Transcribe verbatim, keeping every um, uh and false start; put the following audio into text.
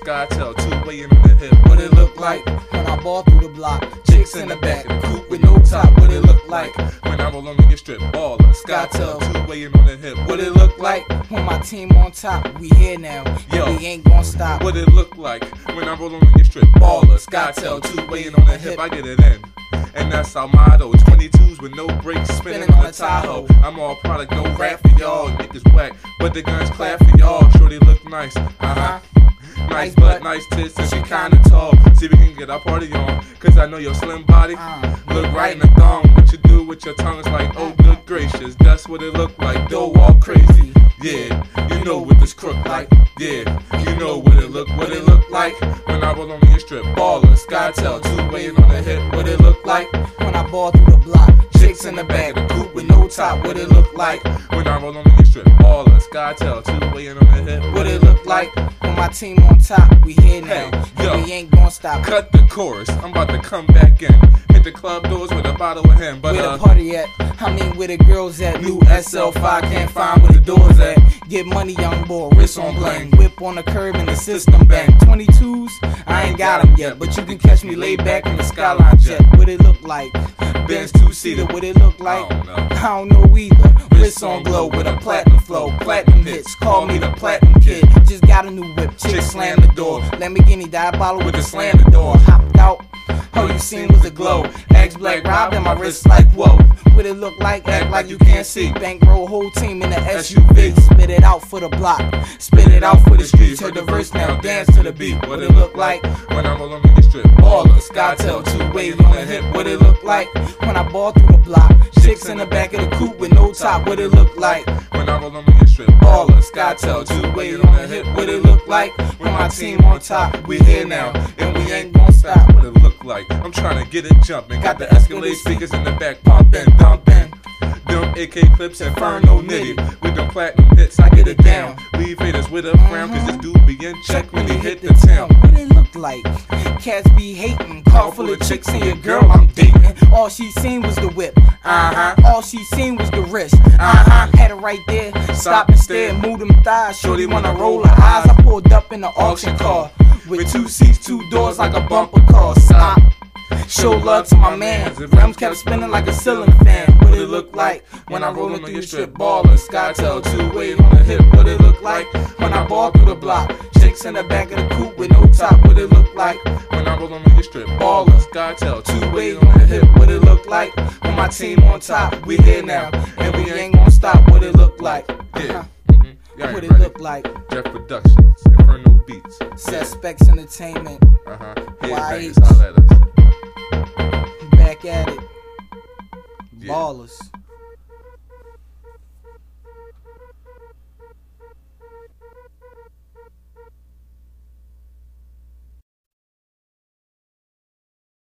SkyTel, two-way on the hip. What it look like when I ball through the block? Chicks in the back of the coupe with no top. What it look like when I roll on your strip baller? SkyTel, two-way on the hip. What it look like when my team on top? We here now, yo, we ain't gon' stop. What it look like when I roll on your strip baller? SkyTel, two-way on the hip. I get it in. And that's our motto, twenty-twos with no brakes, spinning on the Tahoe. I'm all product, no rap for y'all, niggas whack, but the guns clap for y'all. Shorty look nice, uh-huh. Nice butt, nice tits, and she kinda tall. See if we can get our party on, cause I know your slim body look right in the thong. What you do with your tongue is like, oh good gracious, that's what it look like, though all crazy. Yeah, you know what this crook like. Yeah, you know what it look, what it look like when I roll on your strip baller. SkyTel, two-way on the hip. What it look like when I ball through the block? Chicks in the back of the coupe with no top. What it look like when I roll on your strip baller? SkyTel, two-way on the hip. What it look like when my team on top? We here now, hey, yo, we ain't gon' stop. Cut the chorus, I'm about to come back in. Hit the club doors with a bottle of him. But where uh, the party at? I mean where the girls at? New S L five, can't find where the doors at. Get money, young boy, wrist on bling. Whip on the curb and the system bang. twenty-twos, I ain't got them yet, but you can catch me laid back in the Skyline jet. What it look like? Benz two-seater. What it look like? I don't know. I don't know either. Wrist on glow with a platinum flow. Platinum hits, call me the platinum kid. Just got a new whip, chick slam the door. Lamborghini Diabolo with the slam the door. Hopped out, all you seen was a glow. Axe Black Rob in my wrist like whoa. What it look like? Act like you can't see. Bankroll whole team in the S U V. Spit it out for the block, spit it out for the streets. Heard the verse now, dance to the beat. What it look like when I roll on your strip baller? SkyTel, two-way on the hip. What it look like when I ball through the block? Chicks in the back of the coupe with no top. What it look like when I roll on your strip baller? SkyTel, two-way on the hip. What it look like when my team on top? We here now, and we ain't gon' stop. What it look like? I'm trying to get it jumping. Got the Escalade speakers in the back pumping, dumping. Them A K clips, Inferno nitty. With them platinum hits, I get it down. Leave haters with a frown, cause this dude be in check when he hit the town. What it look like? Cats be hating, car full of chicks and your girl I'm dating. All she seen was the whip, uh-huh. All she seen was the wrist, uh-huh. Had it right there, stop and stare, move them thighs. Shorty wanna roll her eyes. I pulled up in the auction car with two seats, two doors like a bumper car. Stop. Show love to my man. Rims kept spinning like a ceiling fan. What it look like when I roll on your strip baller? SkyTel, two-way on the hip. What it look like when I ball through the block? Chicks in the back of the coupe with no top. What it look like when I roll on your strip baller? SkyTel, two-way on the hip. What it look like when my team on top? We here now, and we ain't gon' stop. What it look like? Yeah. Mm-hmm. What it look like? Jeff Productions, Inferno Beats, Suspects Entertainment. Uh-huh. Yeah, Y bangers, holla at us. Back at it. Yeah. Ballers.